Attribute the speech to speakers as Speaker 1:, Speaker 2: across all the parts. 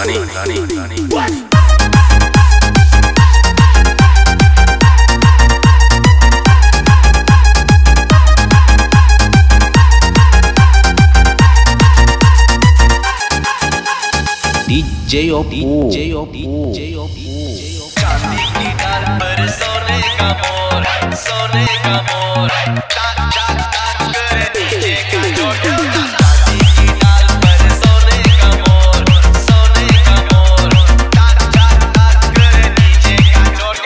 Speaker 1: DJ Oppo
Speaker 2: चांदी की डाल पर सोने का मोर टाक टाक टाक करे नीचे का चोट चांदी की डाल पर सोने का मोर टाक टाक टाक करे नीचे का चोट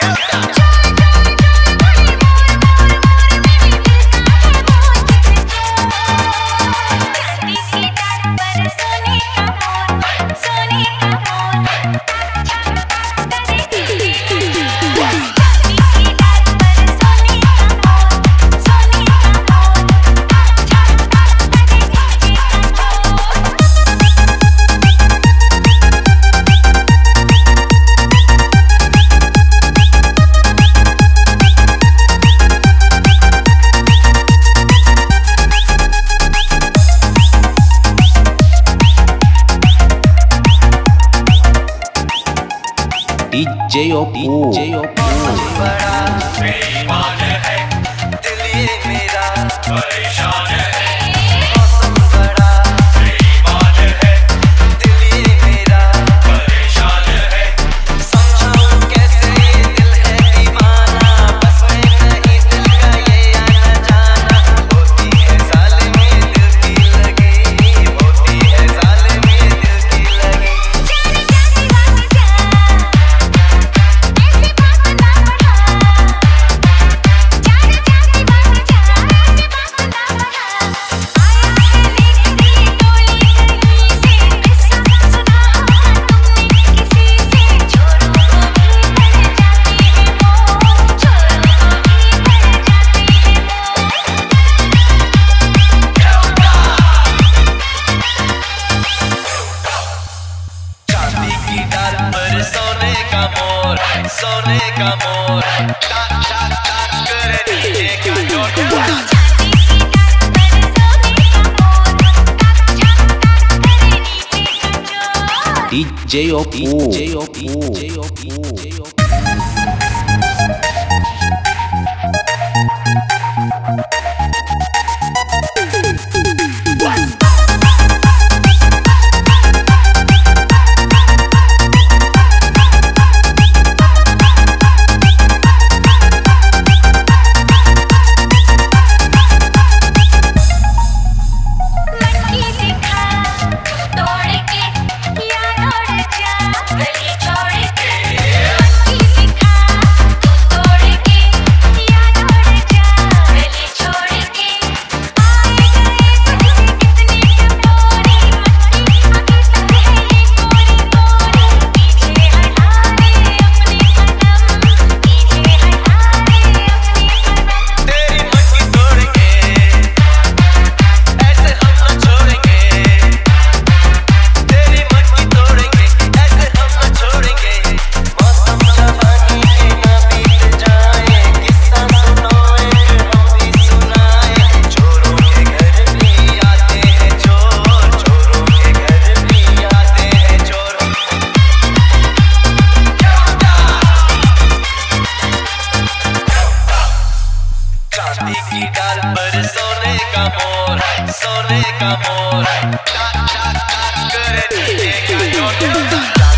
Speaker 1: DJ Oppo
Speaker 2: बड़ा बेईमान है दिल ये मेरा परेशान है मौसम बड़ा बेईमान है दिल ये मेरा परेशान है समझाऊं कैसे ये दिल है दीवाना बस में नहीं दिल का ये आना जाना होती है ज़ालिमी दिल की लगी होती है ज़ालिमी दिल की लगी चांदी की डाल पर सोने का मोर टाक टाक टाक करे नीचे का चोट
Speaker 1: DJ Oppo चांदी की डाल पर सोने का मोर टाक टाक टाक करे नीचे का चोट